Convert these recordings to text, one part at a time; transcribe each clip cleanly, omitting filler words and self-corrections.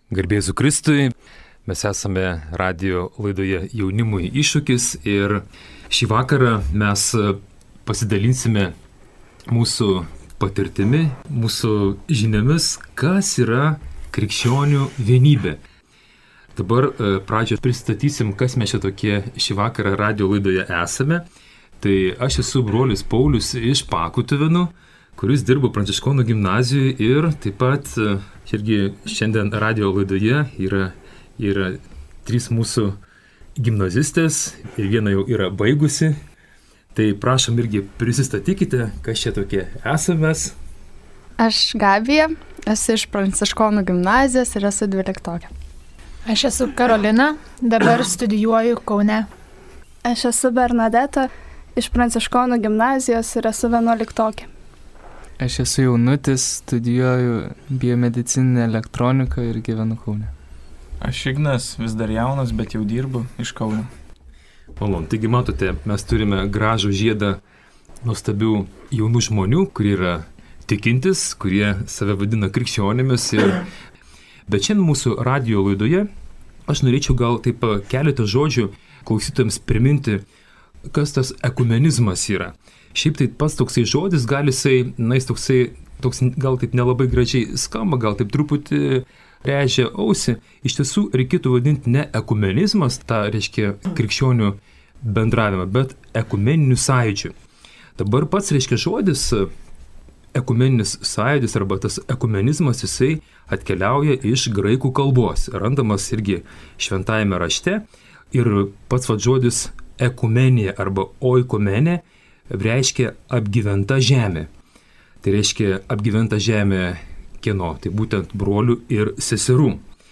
Garbė Jėzui Kristui, mes esame radio laidoje Jaunimui iššūkis ir šį vakarą mes pasidalinsime mūsų patirtimi, mūsų žiniomis, kas yra krikščionių vienybė. Dabar pradžioje pristatysim, kas mes čia tokie šį vakarą radio laidoje esame. Tai aš esu brolis Paulius iš Pakutuvėnų, kuris dirbo Pranciškonų gimnazijoje ir taip pat irgi šiandien radio laidoje yra 3 mūsų gimnazistės ir viena jau yra baigusi. Tai prašom irgi prisistatykite, kas čia tokie esame. Aš Gabija, esu iš Pranciškonų gimnazijos ir esu 12. Aš esu Karolina, dabar studijuoju Kaune. Aš esu Bernadeta iš Pranciškonų gimnazijos ir esu 11. Aš esu Jaunutis, studijuoju biomedicininę elektroniką ir gyvenu Kaune. Aš Ignas, vis dar jaunas, bet jau dirbu iš Kauno. Malonu, taigi matote, mes turime gražų žiedą nuostabių jaunų žmonių, kurie yra tikintis, kurie save vadina krikščionimis. Bet šiandien mūsų radio laidoje aš norėčiau gal taip keletą žodžių klausytojams priminti, kas tas ekumenizmas yra. Šiaip tai pats toksai žodis gali jis toks gal taip nelabai gražiai skamba, gal taip truputį rėžia ausį. Iš tiesų reikėtų vadinti ne ekumenizmas, tą reiškia krikščionių bendravimą, bet ekumeniniu sąjūdžiu. Dabar pats reiškia žodis ekumeninis sąjūdis arba tas ekumenizmas, jisai atkeliauja iš graikų kalbos, randamas irgi šventajame rašte ir pats žodis ekumenija arba oikomenė reiškia apgyventa žemė. Tai reiškia apgyventa žemė kieno? Tai būtent brolių ir seserų.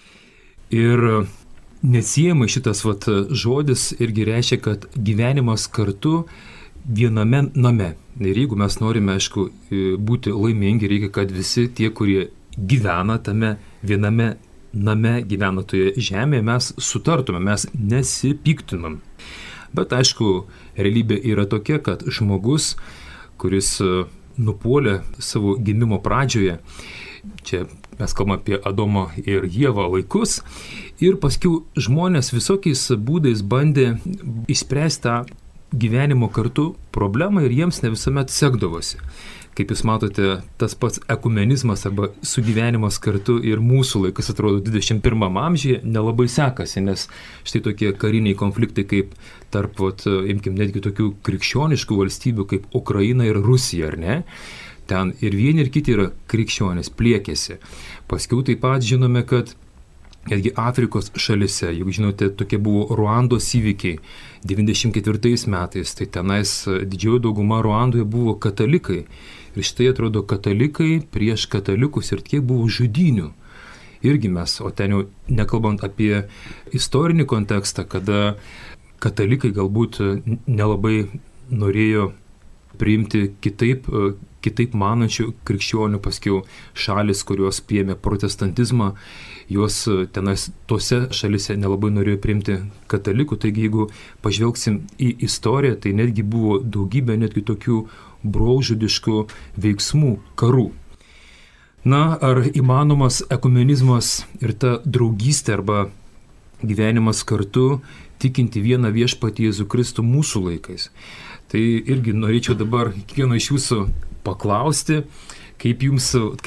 Ir neatsiejamai šitas žodis irgi reiškia, kad gyvenimas kartu viename name. Ir jeigu mes norime, aišku, būti laimingi, reikia, kad visi tie, kurie gyvena tame viename name, gyvena toje žemėje, mes sutartume, mes nesipiktinam. Bet aišku, realybė yra tokia, kad žmogus, kuris nupuolė savo gimimo pradžioje, čia mes kalbame apie Adomą ir Ievą laikus, ir paskiau žmonės visokiais būdais bandė išspręsti tą gyvenimo kartu problemą ir jiems ne visuomet sekdavosi. Kaip jūs matote, tas pats ekumenizmas arba sugyvenimas kartu ir mūsų laikas, atrodo, 21 amžiuje nelabai sekasi, nes štai tokie kariniai konfliktai kaip tarp, imkim, netgi tokių krikščioniškų valstybių kaip Ukraina ir Rusija, ar ne? Ten ir vieni ir kiti yra krikščionys, pliekėsi. Paskiau taip pat žinome, kad netgi Afrikos šalise, juk žinote, tokie buvo Ruandos įvykiai 94 metais, tai tenais didžioji dauguma Ruandoje buvo katalikai. Ir štai atrodo katalikai prieš katalikus ir kiek buvo žudynių. Irgi mes, o ten jau nekalbant apie istorinį kontekstą, kada katalikai galbūt nelabai norėjo priimti kitaip manančių krikščionių, paskiau šalis, kurios priėmė protestantizmą, jos tenais tose šalise nelabai norėjo priimti katalikų. Taigi, jeigu pažvelgsim į istoriją, tai netgi buvo daugybė netgi tokių brolžudiškų veiksmų, karų. Na, ar įmanomas ekumenizmas ir ta draugystė arba gyvenimas kartu tikinti vieną viešpatį Jėzų Kristų mūsų laikais? Tai irgi norėčiau dabar kiekvieno iš jūsų paklausti, kaip jums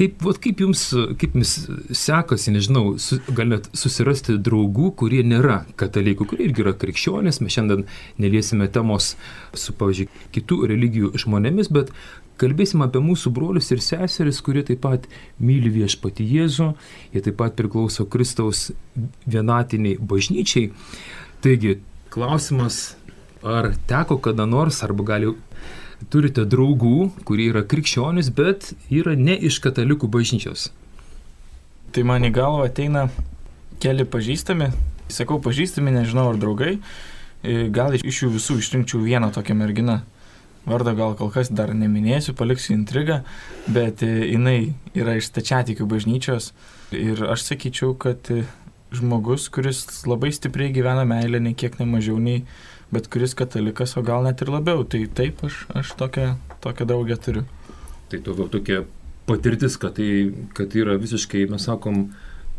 sekasi, nežinau, gal net susirasti draugų, kurie nėra katalikų, kurie irgi yra krikščionys. Mes šiandien neliesime temos su, pavyzdžiui, kitų religijų žmonėmis, bet kalbėsim apie mūsų brolius ir seseris, kurie taip pat myli viešpatį Jėzų, jie taip pat priklauso Kristaus vienatiniai bažnyčiai. Taigi, klausimas, ar teko kada nors, arba gal jau turite draugų, kurie yra krikščionys, bet yra ne iš katalikų bažnyčios? Tai man į galvą ateina keli pažįstami, sakau pažįstami, nežinau ar draugai, gal iš jų visų išrinkčiau vieną tokią merginą. Vardą gal kol kas dar neminėsiu, paliksiu intrigą, bet jinai yra iš stačiatikių bažnyčios ir aš sakyčiau, kad žmogus, kuris labai stipriai gyvena meilę, ne kiek nemažiau nei, bet kuris katalikas, o gal net ir labiau. Tai taip, aš tokią draugę turiu. Tai tokia patirtis, kad yra visiškai, mes sakom,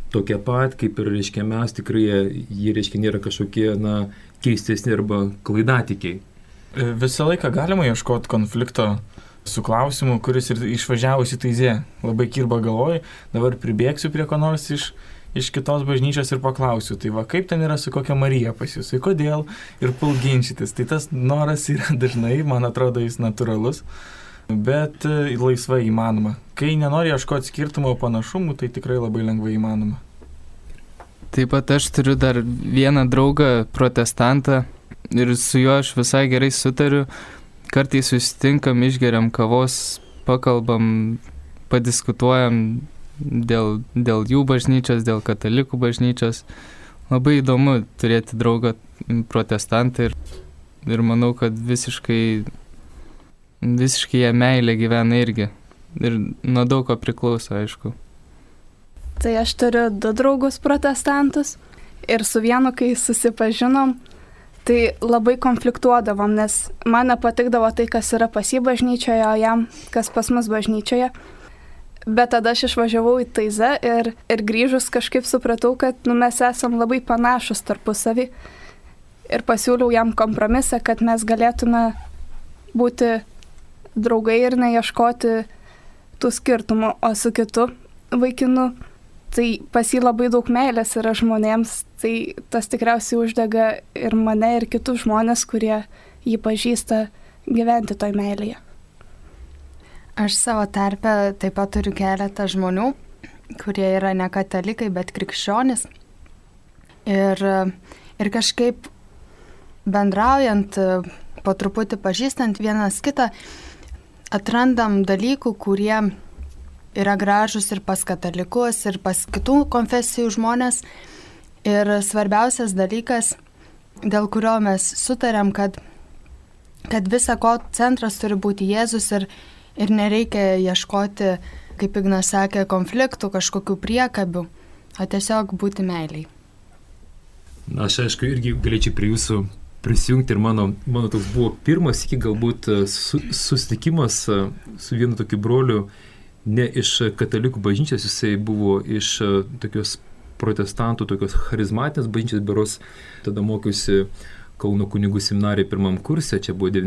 tokie pat, kaip ir, reiškia, mes tikrai jie, reiškia, nėra kažkokie, keistesni arba klaidatikiai. Visą laiką galima ieškoti konflikto su klausimu, kuris ir išvažiavus į Taizė. Labai kirba galvoj, dabar pribėgsiu prie ko nors iš kitos bažnyčios ir paklausiu, tai va kaip ten yra su kokia Marija pas jūs, tai kodėl ir pulginčytis. Tai tas noras yra dažnai, man atrodo, jis natūralus, bet laisvai įmanoma. Kai nenori ieškoti skirtumo panašumų, tai tikrai labai lengvai įmanoma. Taip pat aš turiu dar vieną draugą protestantą ir su juo aš visai gerai sutariu. Kartais susitinkam, išgeriam kavos, pakalbam, padiskutuojam dėl jų bažnyčios, dėl katalikų bažnyčios. Labai įdomu turėti draugą protestantą ir manau, kad visiškai jie meilė gyvena irgi. Ir nuo daug ko priklauso, aišku. Tai aš turiu 2 draugus protestantus ir su vienu, kai susipažinom, tai labai konfliktuodavom, nes man nepatikdavo tai, kas yra pas jį bažnyčioje, o jam, kas pas mus bažnyčioje. Bet tada aš išvažiavau į Taizę ir grįžus kažkaip supratau, kad mes esam labai panašus tarpusavį. Ir pasiūliau jam kompromisą, kad mes galėtume būti draugai ir neieškoti tų skirtumų, o su kitu vaikinu. Tai pas jį labai daug meilės yra žmonėms, tai tas tikriausiai uždega ir mane, ir kitus žmonės, kurie jį pažįsta, gyventi toj meilėje. Aš savo tarpe taip pat turiu keletą žmonių, kurie yra ne katalikai, bet krikščionys. Ir kažkaip bendraujant, po truputį pažįstant vienas kitą, atrandam dalykų, kurie yra gražus ir pas katalikus, ir pas kitų konfesijų žmonės. Ir svarbiausias dalykas, dėl kurio mes sutarėm, kad visa ko centras turi būti Jėzus ir nereikia ieškoti, kaip Ignas sakė, konfliktų, kažkokių priekabių, o tiesiog būti meiliai. Aš aišku irgi galėčiau prie jūsų prisijungti ir mano toks buvo pirmas iki galbūt susitikimas su vienu tokiu broliu, ne iš katalikų bažnyčios, jisai buvo iš tokios protestantų, tokios charizmatinės bažnyčios, beros tada mokiausi Kauno kunigų seminarijoje 1 kurse, čia buvo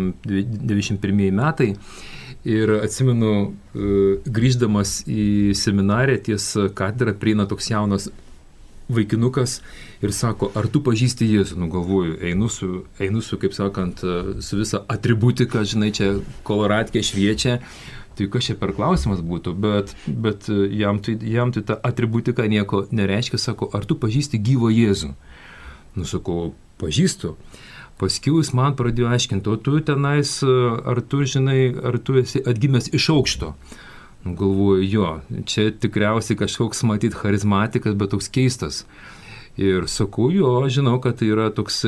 91 metai. Ir atsimenu, grįždamas į seminariją ties katedrą prieina toks jaunas vaikinukas ir sako, ar tu pažįsti Jėzų? Galvoju, einu su, kaip sakant, su visa atributika, žinai, čia koloratkė šviečia. Tai kas čia per klausimas būtų, bet jam tai ta atributika nieko nereiškia, sako, ar tu pažįsti gyvą Jėzų? Sakau, pažįstu. Paskiau jis man pradėjo aiškinti, o tu tenais, ar tu žinai, ar tu esi atgimęs iš aukšto? Galvoju, jo, čia tikriausiai kažkoks matyt charizmatikas, bet toks keistas. Ir sakau, jo, žinau, kad tai yra toks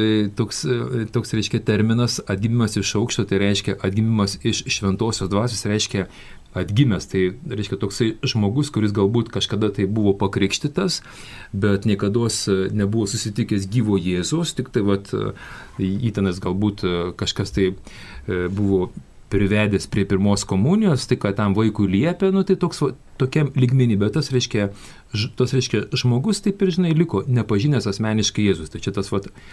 reiškia terminas atgimimas iš aukšto, tai reiškia atgimimas iš šventosios dvasios, reiškia atgimęs. Tai reiškia toksai žmogus, kuris galbūt kažkada tai buvo pakrikštytas, bet niekados nebuvo susitikęs gyvo Jėzaus, tik tai įtenas galbūt kažkas tai buvo privedęs prie pirmos komunijos, tai ką tam vaikui liepė, tai tokiam lygmenį, bet tas reiškia žmogus taip ir, žinai, liko nepažinęs asmeniškai Jėzus. Tai čia tas,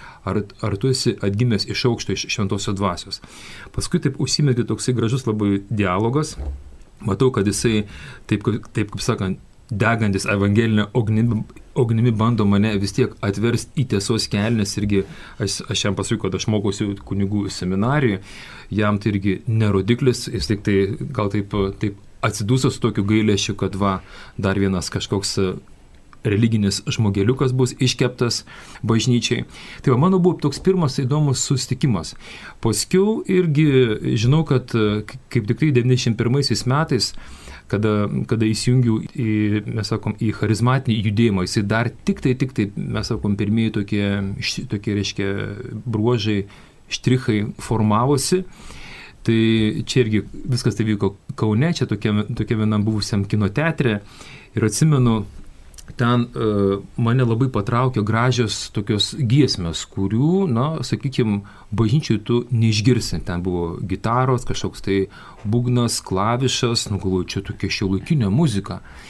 ar tu esi atgimęs iš aukšto, iš šventosios dvasios. Paskui taip užsimezgė toksai gražus labai dialogas. Matau, kad jisai, taip kaip sakant, degantis evangelinę ugnimi bando mane vis tiek atversti į tiesos kelią, nes irgi aš jam pasakiau, kad aš mokausi kunigų seminarijoje, jam tai irgi nerodiklis, jis tik tai gal taip atsidūso su tokiu gailėšiu, kad dar vienas kažkoks religinis žmogeliukas bus iškeptas bažnyčiai. Tai mano buvo toks pirmas įdomus susitikimas. Paskiau irgi žinau, kad kaip tik 91 metais, kada įsijungiau į charizmatinį judėjimą, jisai dar tik tai, mes sakom, pirmieji tokie reiškia, bruožai, štrichai formavosi. Tai čia irgi viskas tai vyko Kaune, čia tokia vienam buvusiam kino teatre. Ir atsimenu, ten mane labai patraukė gražios tokios giesmės, kurių, sakykime, bažnyčiai tu neišgirsi. Ten buvo gitaros, kažkoks tai būgnas, klavišas, galvoju, čia tokia šiuolaikinė muzika.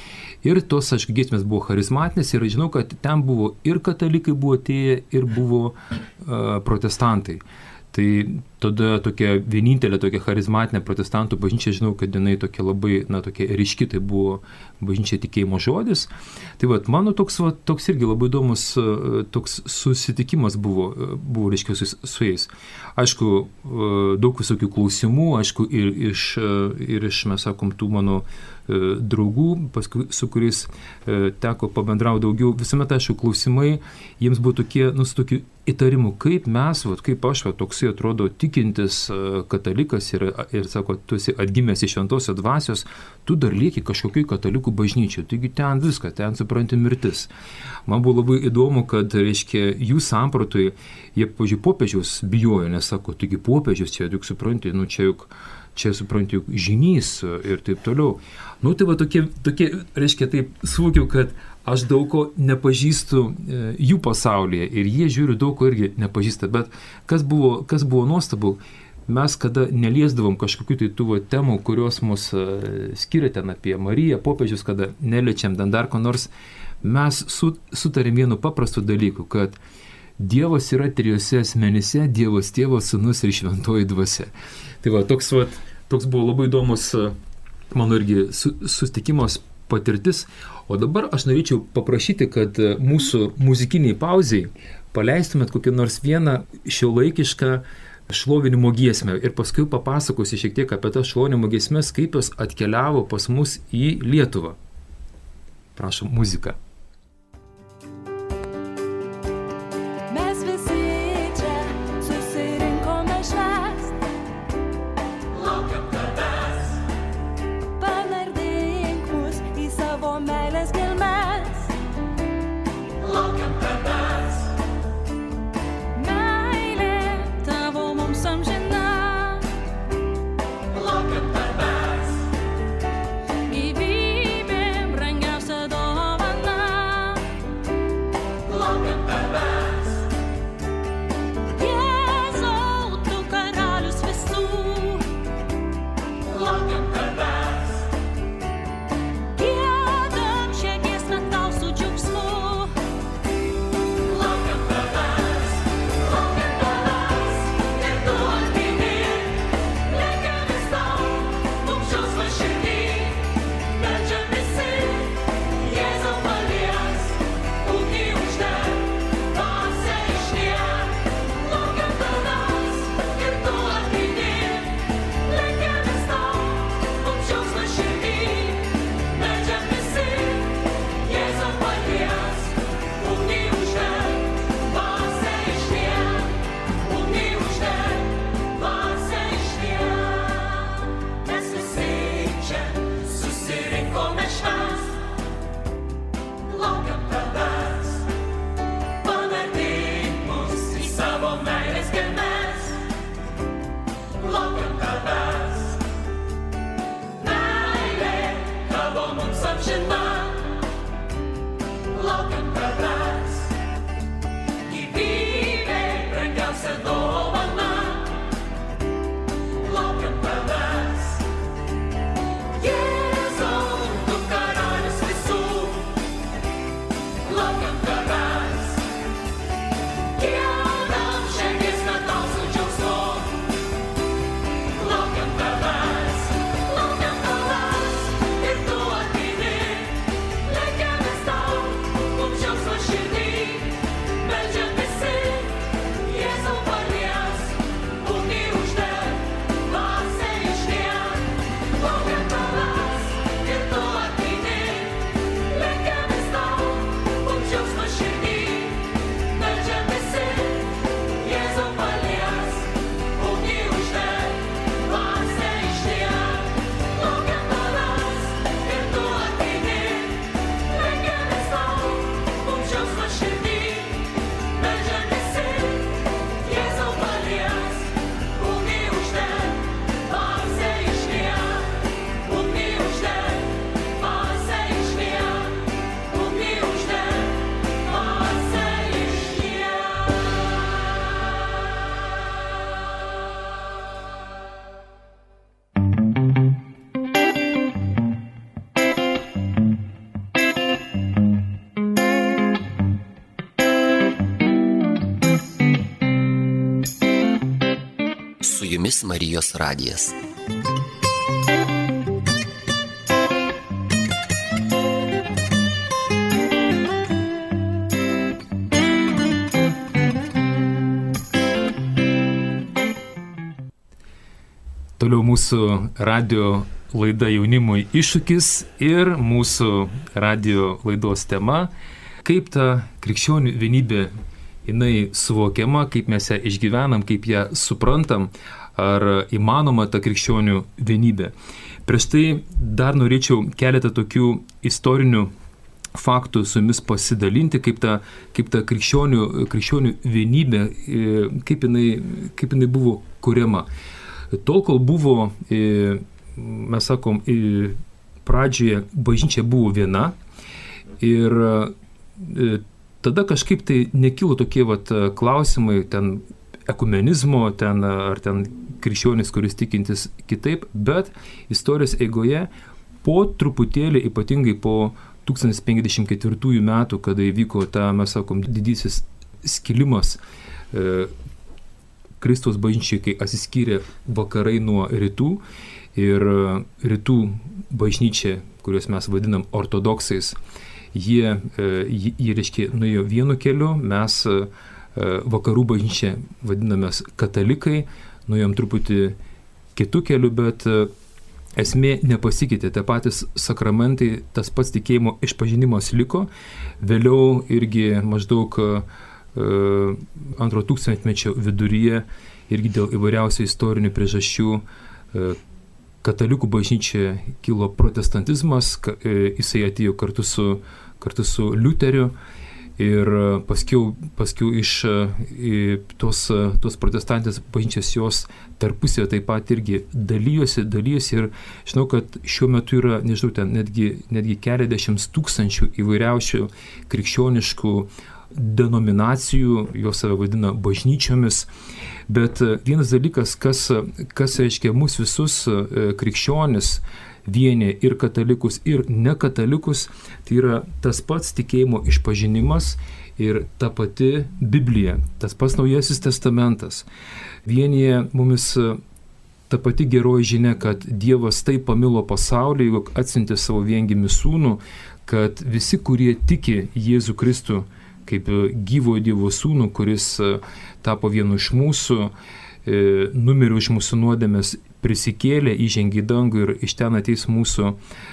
Ir tos, aišku, giesmės buvo charizmatinės ir žinau, kad ten buvo ir katalikai buvo atėję, ir buvo protestantai. Tai tada tokia vienintelė tokia charizmatinė protestantų bažnyčia, žinau, kad jinai tokia labai, tokia ryški, tai buvo bažnyčia tikėjimo žodis. Tai mano toks irgi labai įdomus toks susitikimas buvo reiškia, su jais. Aišku, daug visokių klausimų, aišku, ir iš, mes sakom, tų mano draugų, paskui, su kuriais teko pabendrauti daugiau, visuomet, aišku, klausimai, jiems buvo tokie, su tokiu įtarimu, kaip mes, kaip aš, toksai atrodo tikintis katalikas ir sako, tu esi atgimęs iš šventosios dvasios, tu dar lieki kažkokiai katalikų bažnyčiai, taigi ten viską, ten supranti mirtis. Man buvo labai įdomu, kad, reiškia, jų sampratui, jie, pavyzdžiui, popiežiaus bijojo, nes sako, taigi popiežius čia, juk supranti, čia supranti, juk žynys ir taip toliau. Tai tokie, reiškia, taip suvokiau, kad aš daug ko nepažįstu jų pasaulyje ir jie žiūri daug ko irgi nepažįsta, bet kas buvo nuostabu, mes kada neliesdavom kažkokių tai tų temų, kurios mus skiria ten apie Mariją, popiežius, kada neliečiam dar ko nors, mes sutarėm vienu paprastu dalyku, kad Dievas yra trijose asmenyse, Dievas Tėvas, Sūnus ir Šventoji Dvasia. Tai toks buvo labai įdomus mano irgi susitikimas, patirtis. O dabar aš norėčiau paprašyti, kad mūsų muzikiniai pauziai paleistumėt kokį nors vieną šiuolaikišką šlovinimo giesmę ir paskui papasakosiu šiek tiek apie tas šlovinimo giesmes, kaip jos atkeliavo pas mus į Lietuvą. Prašom, muzika. Just jumis Marijos radijas. Toliau mūsų radio laida jaunimui iššūkis ir mūsų radio laidos tema, kaip ta krikščionių vienybė jinai suvokiama, kaip mes ją išgyvenam, kaip ją suprantam, ar įmanoma ta krikščionių vienybė. Prieš tai dar norėčiau keletą tokių istorinių faktų su jumis pasidalinti, kaip ta krikščionių vienybė, kaip jinai buvo kuriama. Tol, kol buvo, mes sakom, pradžioje bažnyčia buvo viena ir tada kažkaip tai nekilo tokie klausimai, ten ekumenizmo, ar ten krikščionis, kuris tikintis kitaip, bet istorijos eigoje po truputėlį, ypatingai po 1054 metų, kada įvyko mes sakom, didysis skilimas Kristaus bažnyčiai, kai atsiskyrė vakarai nuo rytų ir rytų bažnyčia, kuriuos mes vadinam ortodoksais, jie reiškia nuėjo vienu keliu, mes vakarų bažnyčia vadinamės katalikai, nuėjom truputį kitų kelių, bet esmė nepasikeitė, tie patys sakramentai, tas pats tikėjimo išpažinimas liko, vėliau irgi maždaug antro tūkstantmečio viduryje irgi dėl įvairiausių istorinių priežasčių katalikų bažnyčioje kilo protestantizmas, jisai atėjo kartu su Liuteriu ir paskiau iš tos protestantės bažnyčios jos tarpusėje taip pat irgi dalyjosi ir žinau, kad šiuo metu yra, nežinau, ten netgi keliasdešimt tūkstančių įvairiausių krikščioniškų denominacijų, jos save vadina bažnyčiomis, bet vienas dalykas, kas reiškia mūsų visus krikščionis vienė ir katalikus, ir nekatalikus, tai yra tas pats tikėjimo išpažinimas ir ta pati Biblija, tas pats Naujasis testamentas. Vienyje mumis ta pati geroji žinia, kad Dievas taip pamilo pasaulį, jog atsiuntė savo viengimį sūnų, kad visi, kurie tiki Jėzų Kristų, kaip gyvojo Dievo sūnų, kuris tapo vienu iš mūsų, numirė už mūsų nuodėmes, prisikėlė, įžengė į dangų ir iš ten ateis mūsų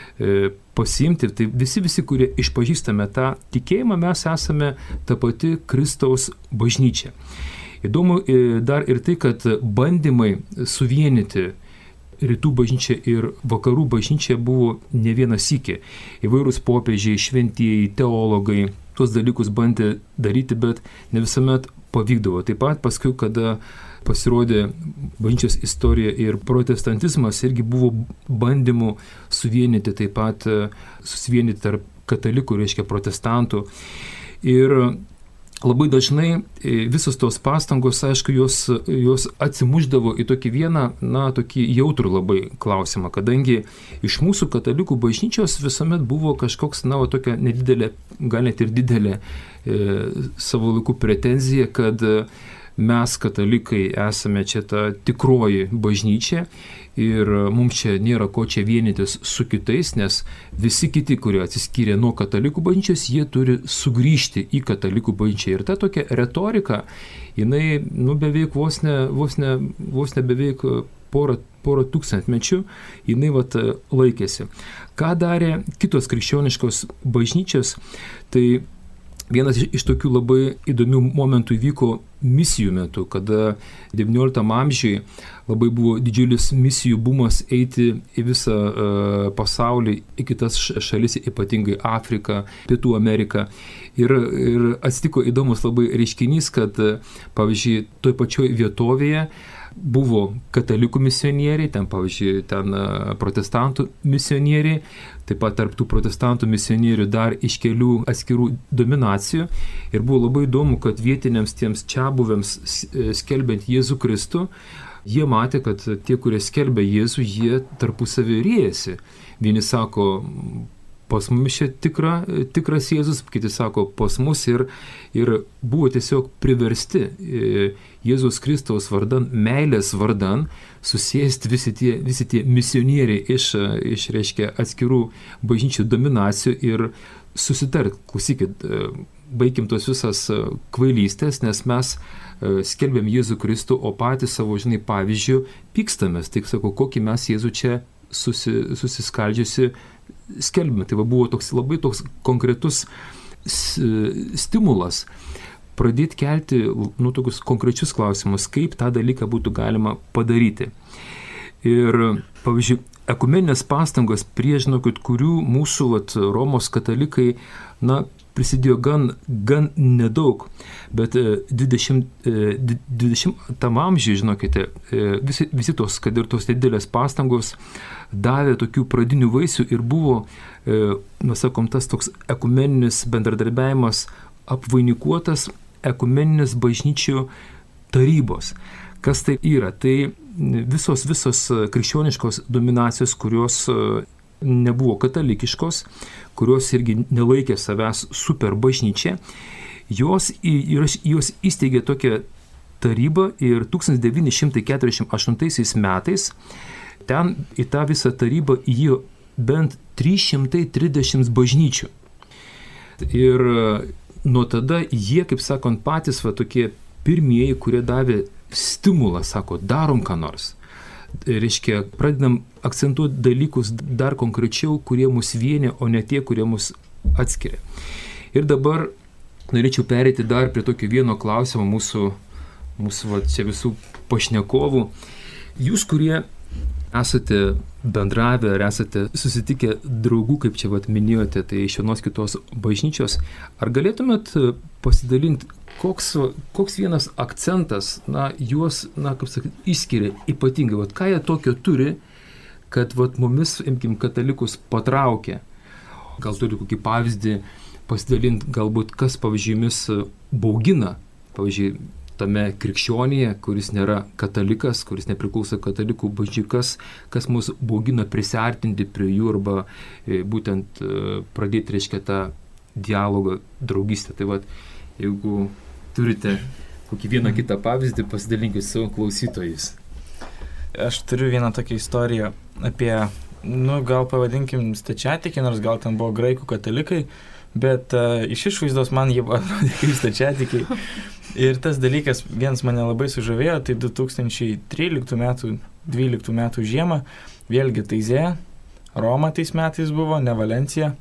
pasiimti. Tai visi, kurie išpažįstame tą tikėjimą, mes esame ta pati Kristaus bažnyčia. Įdomu dar ir tai, kad bandymai suvienyti rytų bažnyčia ir vakarų bažnyčia buvo ne vienas sykį. Įvairūs popiežiai, šventieji, teologai tuos dalykus bandė daryti, bet ne visuomet pavykdavo. Taip pat paskui, kada pasirodė bažnyčios istorija ir protestantizmas, irgi buvo bandymų suvienyti, taip pat susivienyti tarp katalikų, reiškia protestantų. Ir labai dažnai visos tos pastangos, aišku, jos atsimuždavo į tokį vieną, tokį jautrų labai klausimą, kadangi iš mūsų katalikų bažnyčios visuomet buvo kažkoks, tokia nedidelė, gal net ir didelė savo laikų pretenzija, kad mes katalikai esame čia ta tikroji bažnyčia ir mums čia nėra ko čia vienytis su kitais, nes visi kiti, kurie atsiskyrė nuo katalikų bažnyčios, jie turi sugrįžti į katalikų bažnyčią. Ir ta tokia retorika, jinai beveik vos ne beveik porą tūkstantmečių, jinai laikėsi. Ką darė kitos krikščioniškos bažnyčios, tai vienas iš tokių labai įdomių momentų įvyko misijų metu, kada XIX amžiuje labai buvo didžiulis misijų bumas eiti į visą pasaulį, į kitas šalis, ypatingai Afriką, Pietų Ameriką. Ir atsitiko įdomus labai reiškinys, kad, pavyzdžiui, toj pačioj vietovėje buvo katalikų misionieriai, ten, pavyzdžiui, protestantų misionieriai, taip pat tarp tų protestantų misionierių dar iš kelių atskirų dominacijų. Ir buvo labai įdomu, kad vietiniams tiems čiabuviams skelbiant Jėzų Kristų, jie matė, kad tie, kurie skelbia Jėzų, jie tarpusavį riejasi. Vieni sako, pas mumis čia tikras Jėzus, kiti sako, pas mus ir buvo tiesiog priversti Jėzus Kristaus vardan, meilės vardan, susėsti visi tie misionieriai iš reiškia, atskirų bažnyčių dominacijų ir susitart, klausykit, baigim tos visas kvailystės, nes mes skelbėm Jėzų Kristų, o patys savo, pavyzdžių pykstamės. Tai sakau, kokį mes Jėzų čia susiskaldžiusi skelbėme. Tai buvo labai toks konkretus stimulas pradėti kelti tokius konkrečius klausimus, kaip tą dalyką būtų galima padaryti. Ir, pavyzdžiui, ekumeninės pastangos prie, kurių mūsų Romos katalikai, prisidėjo gan nedaug, bet 20 amžiuje, visi tos, kad ir tos didelės pastangos davė tokių pradinių vaisių ir buvo, tas toks ekumeninis bendradarbiavimas apvainikuotas ekumeninis bažnyčių tarybos. Kas tai yra? Tai visos krikščioniškos dominacijos, kurios nebuvo katalikiškos, kurios irgi nelaikė savęs super bažnyčia, jos įsteigė tokią tarybą ir 1948 metais ten į tą visą tarybą įėjo bent 330 bažnyčių. Ir nuo tada jie, kaip sakant, patys tokie pirmieji, kurie davė stimulą, sako, darom ką nors. Reiškia, pradedam akcentuoti dalykus dar konkrečiau, kurie mus vienė, o ne tie, kurie mus atskiria. Ir dabar norėčiau pereiti dar prie tokio vieno klausimo mūsų čia visų pašnekovų. Jūs, kurie esate bendravę ar esate susitikę draugų, kaip čia minėjote, tai iš vienos kitos bažnyčios, ar galėtumėt pasidalinti, koks vienas akcentas, juos, kaip sakyti, išskiria ypatingai, ką jie tokio turi, kad mumis, imkim, katalikus patraukia. Gal turi kokį pavyzdį pasidalinti, galbūt kas, pavyzdžiui, jumis baugina, pavyzdžiui, tame krikščionėje, kuris nėra katalikas, kuris nepriklauso katalikų bažnyčiai, kas mus baugina prisiartinti prie jų arba būtent pradėti, reiškia, tą dialogą, draugystę. Tai jeigu turite kokį vieną kitą pavyzdį, pasidalinkite savo klausytojais. Aš turiu vieną tokią istoriją apie, gal pavadinkim stačiatikiai, nors gal ten buvo graikų katalikai, bet iš išvaizdos man jie atrodė kaip stačiatikiai. Ir tas dalykas vienas mane labai sužavėjo, tai 2013 metų, 12 metų žiemą, vėlgi Taizė, Roma tais metais buvo, ne Valencija.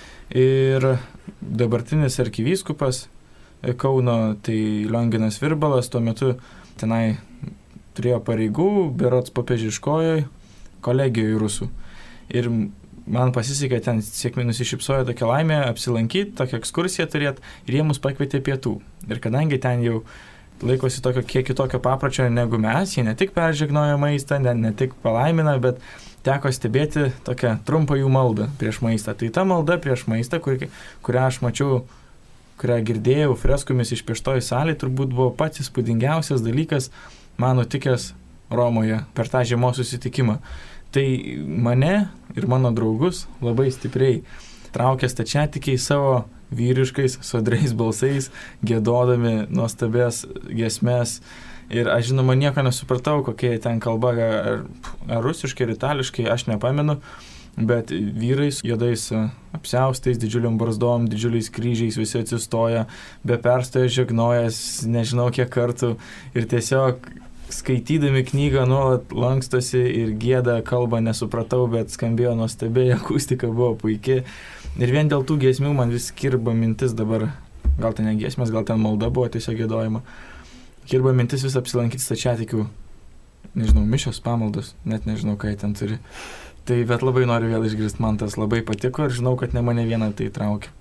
Ir dabartinis arkivyskupas Kauno, tai Lionginas Virbalas, tuo metu tenai turėjo pareigų, berods popiežiškojoje kolegijoje rusų. Ir man pasisekė ten sėkmė nusišypsojo tokia laimė apsilankyti, tokią ekskursiją turėti ir jie mus pakvietė pietų. Ir kadangi ten jau laikosi tokio kiek kitokio papročio negu mes, jie ne tik peržegnojo maistą, ne tik palaimina, bet teko stebėti tokią trumpą jų maldą prieš maistą. Tai ta malda prieš maistą, kurią aš mačiau, kurią girdėjau freskomis išpieštoj salėje, turbūt buvo pats įspūdingiausias dalykas man nutikęs Romoje per tą žiemos susitikimą. Tai mane ir mano draugus labai stipriai traukė stačiatikiai savo vyriškais, sodriais balsais, giedodami nuostabės giesmes. Ir aš, žinoma, nieko nesupratau, kokie ten kalba, ar rusiškai, ar itališkai, aš nepamenu, bet vyrais, juodais apsiaustais, didžiuliam barzdom, didžiuliais kryžiais visi atsistoja, be perstojo žegnojas, nežinau kiek kartų, ir tiesiog skaitydami knygą nuolat lankstosi ir gieda, kalbą nesupratau, bet skambėjo nuostabiai, akustika buvo puikiai. Ir vien dėl tų giesmių man vis kirba mintis dabar, gal ten ne giesmės, gal ten malda buvo tiesiog giedojama. Kirba mintis vis apsilankyti stačiatikių, nežinau, mišios pamaldos, net nežinau, ką jie ten turi. Tai bet labai noriu vėl išgirsti, man tas labai patiko ir žinau, kad ne mane vieną tai traukia.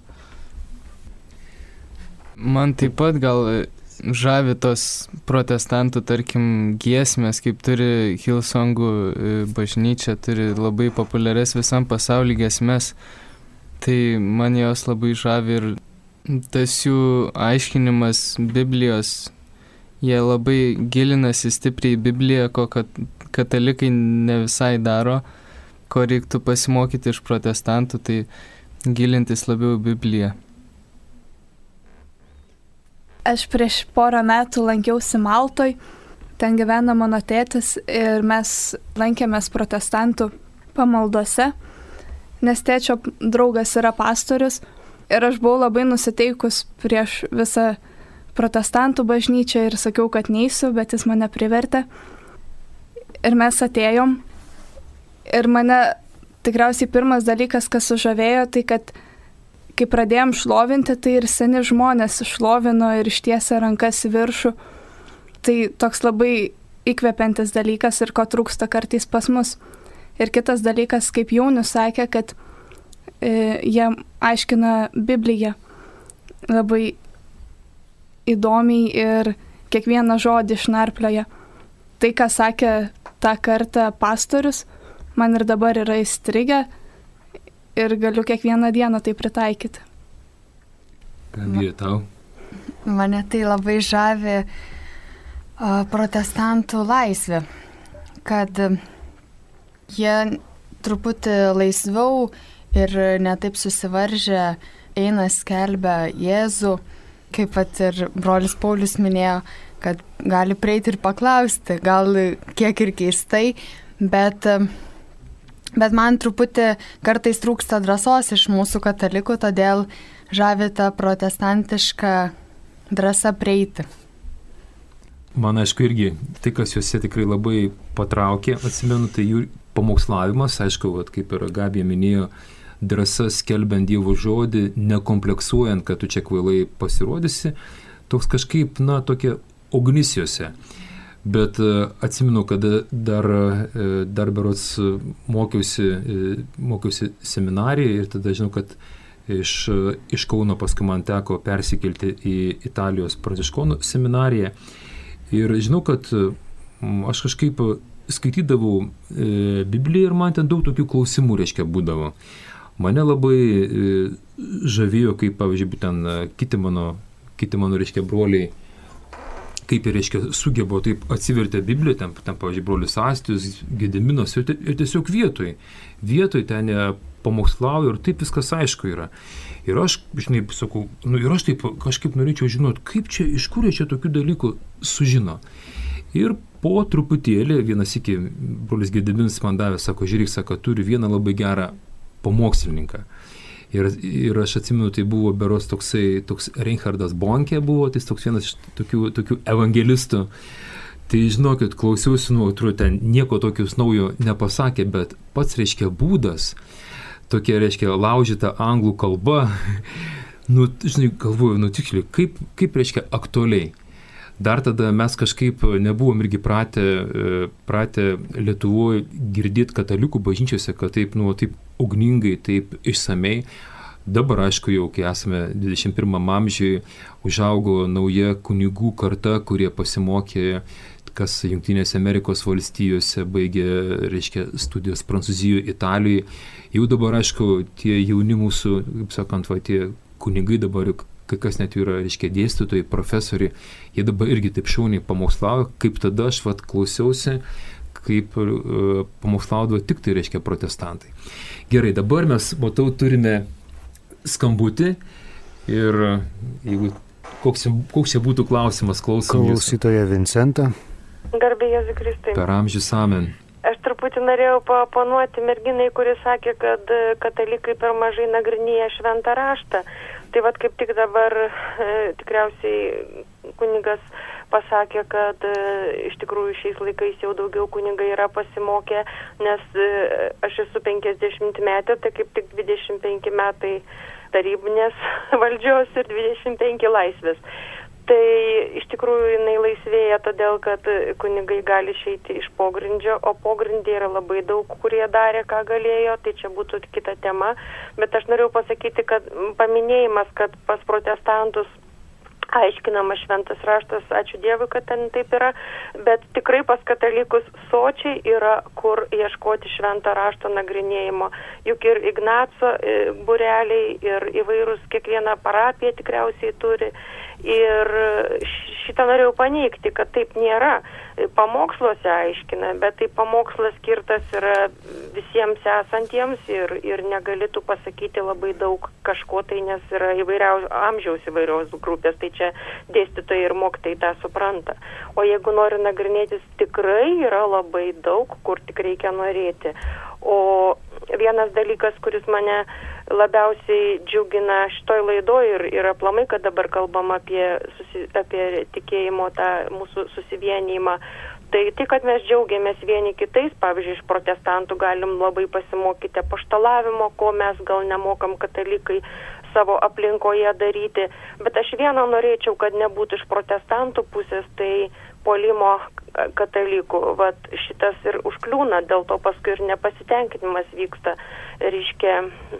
Man taip pat gal žavi tos protestantų, tarkim, giesmės, kaip turi Hillsongų bažnyčia, turi labai populiarias visam pasaulyje giesmes. Tai man jos labai žavi ir tas jų aiškinimas Biblijos, jie labai gilinasi stipriai į Bibliją, ko katalikai ne visai daro, ko reiktų pasimokyti iš protestantų. Tai gilintis labiau į Bibliją. Aš prieš porą metų lankiausi Maltoj, ten gyvena mano tėtis ir mes lankėmės protestantų pamaldose, nes tėčio draugas yra pastorius ir aš buvau labai nusiteikus prieš visą protestantų bažnyčią ir sakiau, kad neisiu, bet jis mane privertė. Ir mes atėjom ir mane tikriausiai pirmas dalykas, kas sužavėjo, tai kad kai pradėjom šlovinti, tai ir seni žmonės šlovino ir ištiesė rankas į viršų. Tai toks labai įkvepiantis dalykas ir ko trūksta kartais pas mus. Ir kitas dalykas, kaip Jaunius sakė, kad jie aiškina Bibliją labai įdomiai ir kiekvieną žodį išnarplioja. Tai, ką sakė tą kartą pastorius, man ir dabar yra įstrigę ir galiu kiekvieną dieną tai pritaikyti. Gabija, tau? Mane tai labai žavi protestantų laisvė, kad jie truputį laisviau ir netaip susivaržę eina skelbia Jėzų, kaip pat ir brolis Paulius minėjo, kad gali prieiti ir paklausti, gal kiek ir keistai, bet man truputį kartais trūksta drąsos iš mūsų katalikų, todėl žavi tą protestantišką drąsą prieiti. Man aišku irgi, tai kas juose tikrai labai patraukė, atsimenu, tai jų pamokslavimas, aišku, kaip ir Gabija minėjo, drąsa skelbiant Dievo žodį, nekompleksuojant, kad tu čia kvailai pasirodysi, toks kažkaip, tokia ugnis juose. Bet atsimenu, kad dar berods mokiausi seminarijoje ir tada žinau, kad iš Kauno paskui man teko persikelti į Italijos pranciškonų seminariją. Ir žinau, kad aš kažkaip skaitydavau Bibliją ir man ten daug tokių klausimų, būdavo. Mane labai žavėjo, kaip, pavyzdžiui, ten kiti mano broliai, kaip ir, sugebo taip atsivertė Bibliją, ten pavyzdžiui, brolis Astijus, Gediminas, ir tiesiog vietoj ten pamokslauja ir taip viskas aišku yra. Ir aš, sakau, ir aš taip kažkaip norėčiau žinoti, kaip čia, iš kur čia tokių dalykų sužino. Ir po truputėlį, vienas iki brolis Gediminas man davė, sako, žiūrėk, sako, turi vieną labai gerą pamokslininką. Ir aš atsimenu, tai buvo beros toks Reinhardas Bonkė buvo, tai toks vienas iš tokių evangelistų. Tai žinokit, klausiausi, ten nieko tokius naujo nepasakė, bet pats, būdas, tokia, laužyta anglų kalba, galvoju, tiksliai, kaip aktualiai. Dar tada mes kažkaip nebuvom irgi pratę Lietuvoje girdėti katalikų bažnyčiose, kad taip ugningai, taip išsamei. Dabar, aišku, jau, kai esame 21 amžiuje, užaugo nauja kunigų karta, kurie pasimokė, kas Jungtinėse Amerikos valstijose baigė, studijas Prancūzijoje, Italijoje. Jau dabar, aišku, tie jauni mūsų, kaip sakant, tie kunigai dabar, kai kas net yra, dėstytojai, profesoriai, jie dabar irgi taip šauniai pamokslauja, kaip tada aš klausiausi, kaip pamokslaudavo tik tai, protestantai. Gerai, dabar mes, matau, turime skambutį ir jeigu koks čia būtų klausimas, klausom jūsų. Klausytoja Vincenta. Garbė Jėzui Kristui. Per amžius amen. Aš truputį norėjau paoponuoti merginai, kuri sakė, kad katalikai per mažai nagrinėja šventą raštą. Tai kaip tik dabar tikriausiai kunigas pasakė, kad iš tikrųjų šiais laikais jau daugiau kunigai yra pasimokę, nes aš esu 50-metė, tai kaip tik 25 metai tarybinės valdžios ir 25 laisvės. Tai iš tikrųjų jinai laisvėja todėl, kad kunigai gali išeiti iš pogrindžio, o pogrindė yra labai daug, kurie darė, ką galėjo, tai čia būtų kita tema. Bet aš norėjau pasakyti, kad paminėjimas, kad pas protestantus aiškinama šventas raštas, ačiū Dievui, kad ten taip yra, bet tikrai pas katalikus sočiai yra, kur ieškoti šventą rašto nagrinėjimo. Juk ir Ignaco būreliai, ir įvairūs kiekviena parapija tikriausiai turi. Ir šitą norėjau paneigti, kad taip nėra. Pamoksluose aiškina, bet tai pamokslas skirtas yra visiems esantiems ir negali tu pasakyti labai daug kažko tai, nes yra amžiaus įvairios grupės, tai čia dėstytojai ir mokytojai tą supranta. O jeigu nori nagrinėtis, tikrai yra labai daug, kur tik reikia norėti. O vienas dalykas, kuris mane labiausiai džiugina šitoj laidoj ir aplamai, kad dabar kalbam apie tikėjimo tą mūsų susivienijimą, tai kad mes džiaugiamės vieni kitais, pavyzdžiui, iš protestantų galim labai pasimokyti apaštalavimo, ko mes gal nemokam katalikai savo aplinkoje daryti, bet aš vieną norėčiau, kad nebūtų iš protestantų pusės, tai puolimo katalikų. Vat šitas ir užkliūna, dėl to paskui ir nepasitenkinimas vyksta. Reiškia,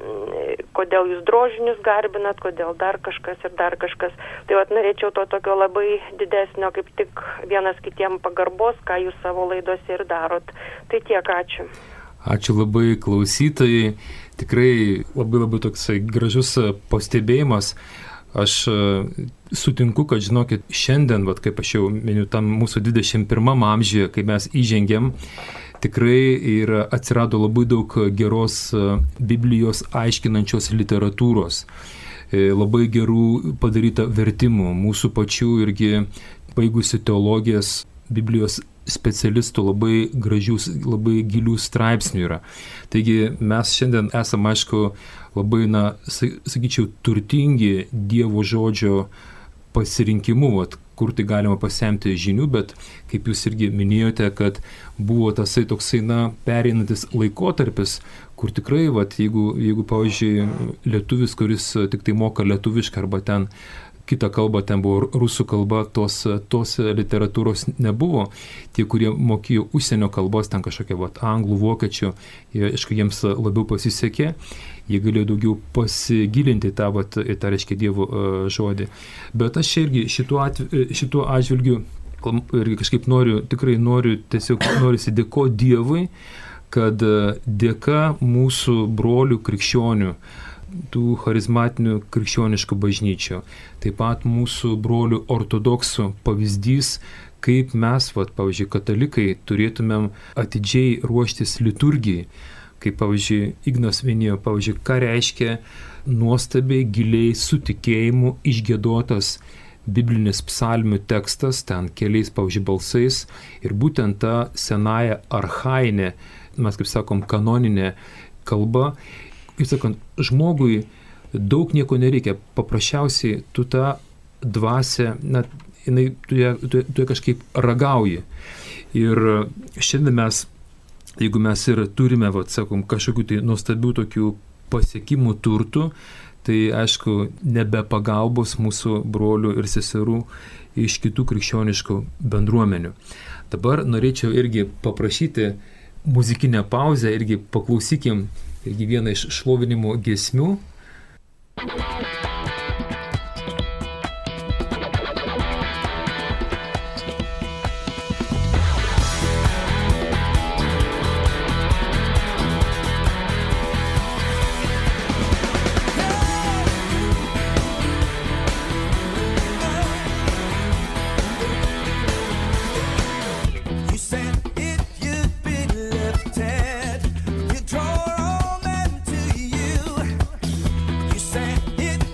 kodėl jūs drožinius garbinat, kodėl dar kažkas ir dar kažkas. Tai vat norėčiau to tokio labai didesnio, kaip tik vienas kitiem pagarbos, ką jūs savo laidose ir darot. Tai tiek, ačiū. Ačiū labai klausytojai. Tikrai labai toksai gražus pastebėjimas. Aš sutinku, kad žinokit, šiandien, vat, kaip aš jau miniu, tam mūsų 21 amžiuje, kai mes įžengėm, tikrai ir atsirado labai daug geros Biblijos aiškinančios literatūros. Labai gerų padaryta vertimų, mūsų pačių irgi baigusių teologijos Biblijos specialistų labai gražius, labai gilių straipsnių yra. Taigi mes šiandien esame, aišku, labai, sakyčiau, turtingi Dievo žodžio pasirinkimu, kur tai galima pasemti žinių, bet kaip jūs irgi minėjote, kad buvo tasai toksai, pereinantis laikotarpis, kur tikrai, jeigu pavyzdžiui, lietuvis, kuris tik tai moka lietuvišką arba ten kita kalba, ten buvo rusų kalba, tos literatūros nebuvo. Tie, kurie mokėjo užsienio kalbos, ten kažkokia anglų, vokiečių, jiems labiau pasisekė, jie galėjo daugiau pasigilinti tą reiškia Dievo žodį. Bet aš irgi šituo atžvilgiu irgi kažkaip tiesiog norisi dėkoti Dievui, kad dėka mūsų brolių krikščionių, tų charizmatinių krikščioniškų bažnyčių, taip pat mūsų brolių ortodoksų pavyzdys, kaip mes, pavyzdžiui, katalikai, turėtumėm atidžiai ruoštis liturgijai, kaip, pavyzdžiui, Ignas minėjo, pavyzdžiui, ką reiškia nuostabiai, giliai su tikėjimu išgiedotas biblinis psalmių tekstas, ten keliais, pavyzdžiui, balsais, ir būtent ta senaja archainė, mes kaip sakom, kanoninė kalba. Kaip sakant, žmogui daug nieko nereikia, paprasčiausiai tu tą dvasią, tu ją kažkaip ragauji. Ir šiandien mes, jeigu mes ir turime, sakom, kažkokių tai nuostabių tokių pasiekimų turtų, tai aišku, nebe pagalbos mūsų brolių ir seserų iš kitų krikščioniškų bendruomenių. Dabar norėčiau irgi paprašyti muzikinę pauzę, irgi paklausykim irgi vieną iš šlovinimo giesmių. It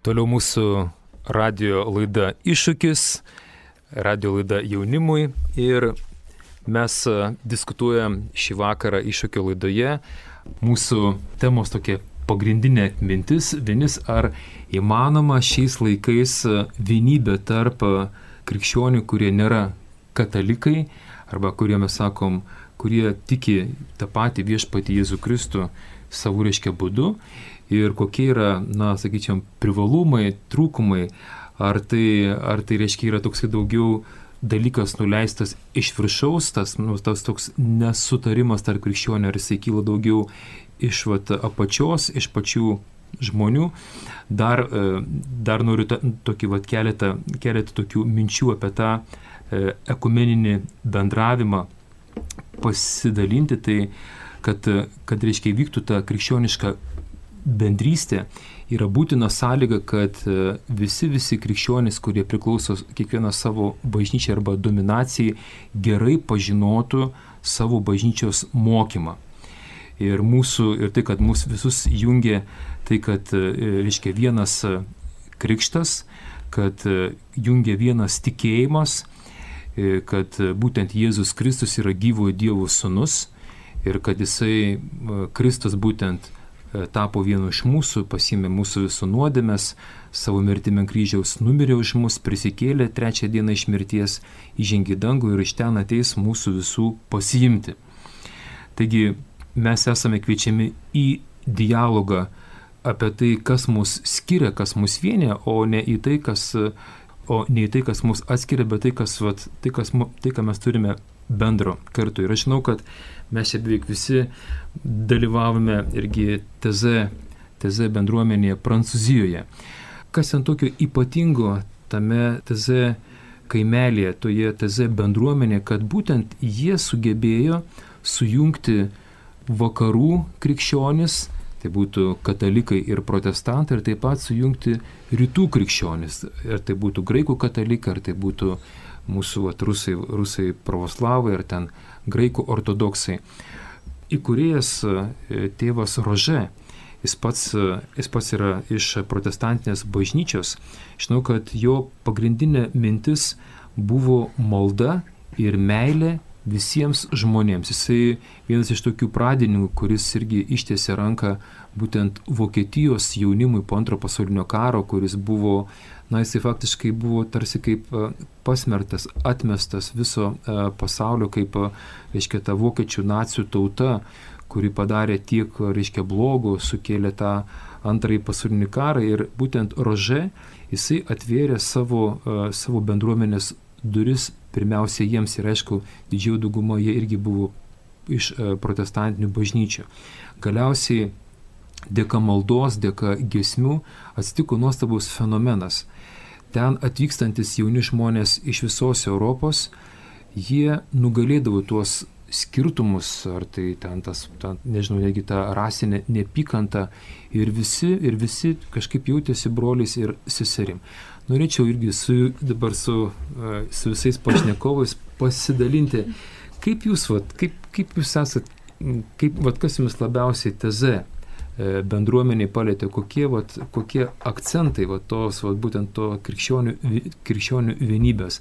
Toliau mūsų radio laida Iššūkis, radio laida jaunimui ir mes diskutuojam šį vakarą Iššūkio laidoje. Mūsų temos tokia pagrindinė mintis, ar įmanoma šiais laikais vienybė tarp krikščionių, kurie nėra katalikai, arba kurie mes sakom, kurie tiki tą patį viešpatį Jėzų Kristų savo reiškia būdu. Ir kokie yra, sakyčiau, privalumai, trūkumai, ar tai reiškia yra toks daugiau dalykas nuleistas iš viršaus, tas toks nesutarimas tarp krikščionių, ar jisai kyla daugiau iš apačios, iš pačių žmonių. Dar noriu tokį keletą tokių minčių apie tą ekumeninį bendravimą pasidalinti, tai kad reiškia vyktų ta krikščioniška bendrystė, yra būtina sąlyga, kad visi krikščionys, kurie priklauso kiekvieną savo bažnyčią arba dominacijai, gerai pažinotų savo bažnyčios mokymą. Ir tai, kad mūsų visus jungia, tai, kad reiškia vienas krikštas, kad jungia vienas tikėjimas, kad būtent Jėzus Kristus yra gyvojo Dievo sūnus ir kad jisai, Kristus būtent tapo vienu iš mūsų, pasiėmė mūsų visų nuodėmes, savo mirtimi ant kryžiaus numirė už mus, prisikėlė 3 dieną iš mirties, įžengė į dangų ir iš ten ateis mūsų visų pasiimti. Taigi mes esame kviečiami į dialogą apie tai, kas mus skiria, kas mus vienyje, o ne į tai, kas mus atskiria, bet tai, ką mes turime bendro kartu. Ir aš žinau, kad mes čia beveik visi dalyvavome irgi TZ bendruomenėje Prancūzijoje. Kas ten tokio ypatingo tame TZ kaimelėje, toje TZ bendruomenėje, kad būtent jie sugebėjo sujungti vakarų krikščionis, tai būtų katalikai ir protestantai, ir taip pat sujungti rytų krikščionis, ar tai būtų graikų katalikai, ar tai būtų mūsų rusai pravoslavai, ar ten graikų ortodoksai. Įkūrėjas tėvas Rože, jis pats yra iš protestantinės bažnyčios. Žinau, kad jo pagrindinė mintis buvo malda ir meilė visiems žmonėms. Jisai vienas iš tokių pradininkų, kuris irgi ištiesė ranką būtent Vokietijos jaunimui po Antro pasaulinio karo, kuris buvo, jisai faktiškai buvo tarsi kaip pasmerktas, atmestas viso pasaulio, kaip, reiškia, ta vokiečių nacių tauta, kuri padarė tiek, reiškia, blogo, sukėlė tą Antrąjį pasaulinį karą, ir būtent Rože jisai atvėrė savo bendruomenės duris pirmiausia jiems, ir aišku, didžioji dauguma jie irgi buvo iš protestantinių bažnyčių. Galiausiai dėka maldos, dėka giesmių atsitiko nuostabus fenomenas. Ten atvykstantis jauni žmonės iš visos Europos, jie nugalėdavo tuos skirtumus, ar tai nežinau, negi tą rasinę neapykantą, ir visi kažkaip jautėsi broliais ir seserim. Norėčiau irgi dabar su visais pašnekovais pasidalinti, kaip jūs esat, kas jums labiausiai TZ bendruomeniai palėtė, kokie akcentai būtent to krikščionių vienybės.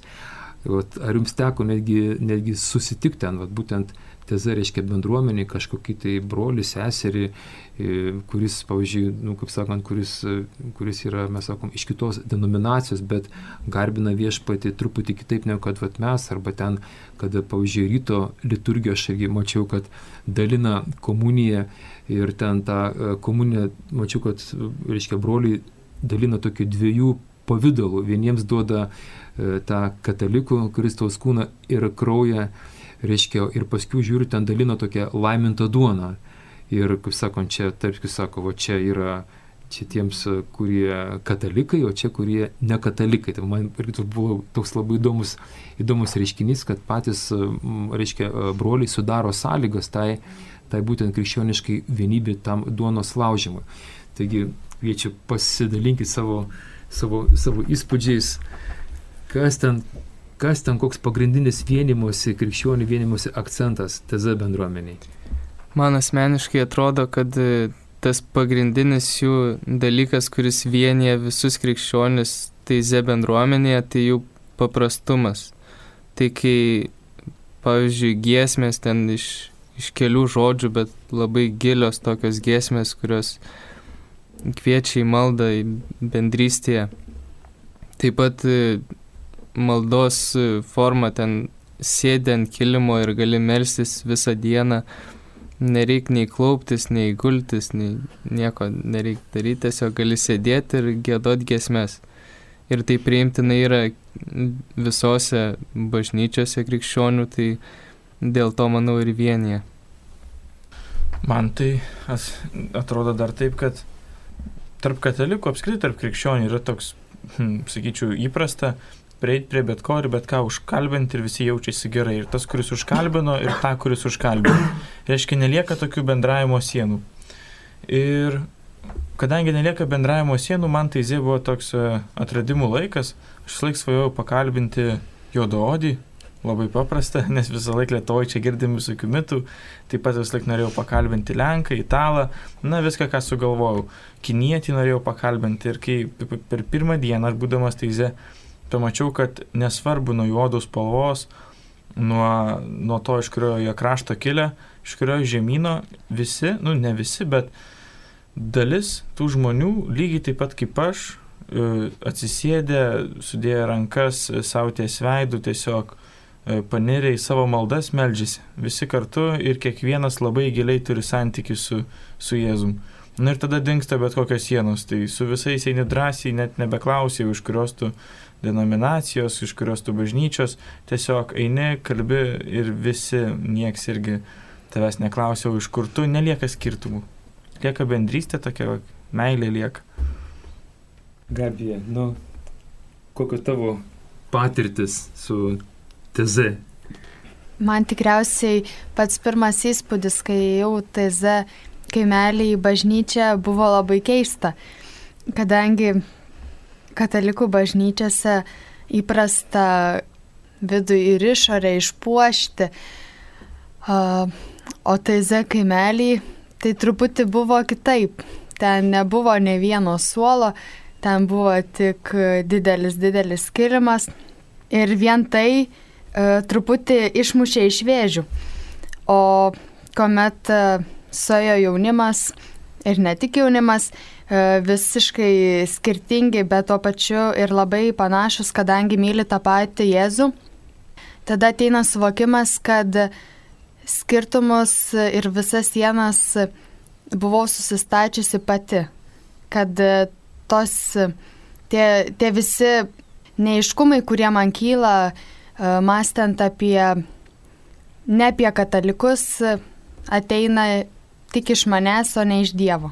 Ar jums teko netgi susitikti ten, būtent TZ, reiškia, bendruomeniai, kažkokį tai brolį, seserį, kuris, pavyzdžiui, kaip sakant, kuris yra, mes sakom, iš kitos denominacijos, bet garbina viešpatį truputį kitaip negu kad mes, arba ten, kada, pavyzdžiui, ryto liturgiją aš irgi mačiau, kad dalina komuniją, ir ten tą komuniją mačiau, kad, reiškia, broliai dalina tokių 2 pavydalų. Vieniems duoda tą katalikų Kristaus kūną ir kraują, reiškia, ir paskui žiūriu, ten dalina tokią laimintą duoną. Ir, kaip sakom, čia, tarp sako, čia yra čia tiems, kurie katalikai, o čia, kurie ne katalikai. Tai man irgi buvo toks labai įdomus reiškinys, kad patys, reiškia, broliai sudaro sąlygas tai būtent krikščioniškai vienybė tam duonos laužymui. Taigi, kviečiu pasidalinkit savo įspūdžiais, kas ten, koks pagrindinis krikščionių vienimosi akcentas TZ bendruomeniai. Man asmeniškai atrodo, kad tas pagrindinis jų dalykas, kuris vienyje visus krikščionis taize bendruomenėje, tai jų paprastumas. Tai kai, pavyzdžiui, giesmės ten iš kelių žodžių, bet labai gilios tokios giesmės, kurios kviečia į maldą, į bendrystėje. Taip pat maldos forma ten sėdi ant kilimo ir gali melstis visą dieną. Nereik nei klauptis, nei gultis, nei nieko nereik daryti, tiesiog gali sėdėti ir giedot giesmes. Ir tai priimtina yra visose bažnyčiose krikščionių, tai dėl to, manau, ir vienyje. Man tai atrodo dar taip, kad tarp katalikų, apskritai tarp krikščionių yra toks, sakyčiau, įprasta prieiti prie bet ko ir bet ką užkalbinti ir visi jaučiasi gerai. Ir tas, kuris užkalbino, ir tą, kuris užkalbino. Reiškia, nelieka tokių bendravimo sienų. Ir kadangi nelieka bendravimo sienų, man taizė buvo toks atradimų laikas. Aš laik svajojau pakalbinti juodaodį, labai paprasta, nes visą laiką Lietuvoje čia girdim visokių mitų. Taip pat visą laiką norėjau pakalbinti lenką, italą, viską, ką sugalvojau. Kinietį norėjau pakalbinti ir kai per pirmą dieną, aš būdamas taizė, pamačiau, kad nesvarbu nuo juodų spalvos, nuo to, iš kurio jie krašto kilę, iš kurio žemyno visi, ne visi, bet dalis tų žmonių, lygiai taip pat kaip aš, atsisėdė, sudėjo rankas savo ties veidų, tiesiog panirė į savo maldas, meldžiasi. Visi kartu ir kiekvienas labai giliai turi santykį su Jėzum. Ir tada dingsta bet kokios sienos, tai su visais eini drąsiai, net nebeklausiai, iš kurios tu denominacijos, iš kurios tu bažnyčios, tiesiog eini, kalbi ir visi, nieks irgi tavęs neklausiau, iš kur tu, nelieka skirtumų. Lieka bendrystė tokia, meilė lieka. Gabija, kokios tavo patirtis su teze? Man tikriausiai pats pirmas įspūdis, kai ėjau teze kaimelį į bažnyčią, buvo labai keista, kadangi katalikų bažnyčiose įprasta vidų ir išorę išpuošti, o teze kaimelį tai truputį buvo kitaip. Ten nebuvo ne vieno suolo, ten buvo tik didelis kilimas ir vien tai truputį išmušė iš vėžių. O kuomet suėjo jaunimas ir ne tik jaunimas, visiškai skirtingi, bet tuo pačiu ir labai panašus, kadangi myli tą patį Jėzų, tada ateina suvokimas, kad skirtumus ir visas sienas buvau susistačiusi pati, kad tie visi neaiškumai, kurie man kyla, mąstant ne apie katalikus, ateina tik iš manęs, o ne iš Dievo.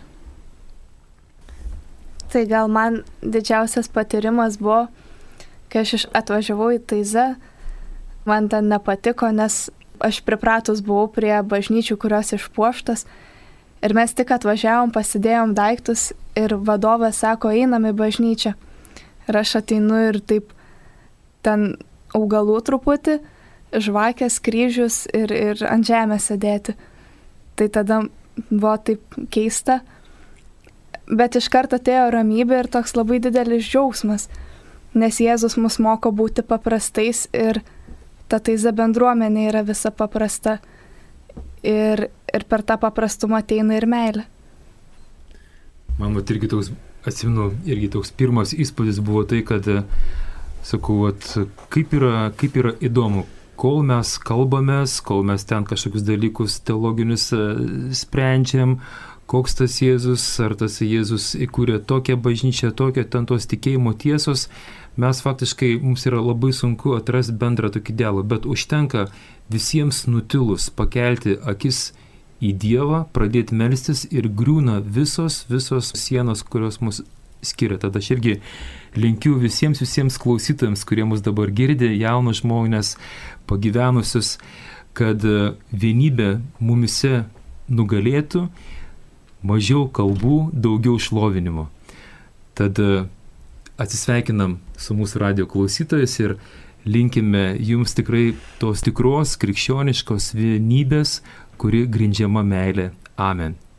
Tai gal man didžiausias patyrimas buvo, kai aš atvažiavau į taizę, man ten nepatiko, nes aš pripratus buvau prie bažnyčių, kurios išpuoštos. Ir mes tik atvažiavom, pasidėjom daiktus ir vadovas sako, einam į bažnyčią. Ir aš ateinu ir taip ten augalų truputį, žvakės, kryžius ir ant žemės sėdėti. Tai tada buvo taip keista, bet iš karto atėjo ramybė ir toks labai didelis džiaugsmas, nes Jėzus mus moko būti paprastais ir ta taiza bendruomenė yra visa paprasta ir per tą paprastumą ateina ir meilė. Man irgi toks, atsimenu, toks pirmas įspūdis buvo tai, kad, sakau, kaip yra įdomu, kol mes kalbamės, kol mes ten kažkokius dalykus teologinius sprendžiam, koks tas Jėzus, ar tas Jėzus įkūrė tokią bažnyčią, tokią ten tos tikėjimo tiesos, mes faktiškai, mums yra labai sunku atrasti bendrą tokį dialogą, bet užtenka visiems nutilus pakelti akis į Dievą, pradėti melstis ir griūna visos sienos, kurios mus skiria. Tada aš irgi linkiu visiems klausytojams, kurie mus dabar girdi, jaunus žmonės, pagyvenusius, kad vienybė mumise nugalėtų, mažiau kalbų, daugiau šlovinimo. Tad atsisveikinam su mūsų radijo klausytojais ir linkime jums tikrai tos tikros krikščioniškos vienybės, kuri grindžiama meilė. Amen.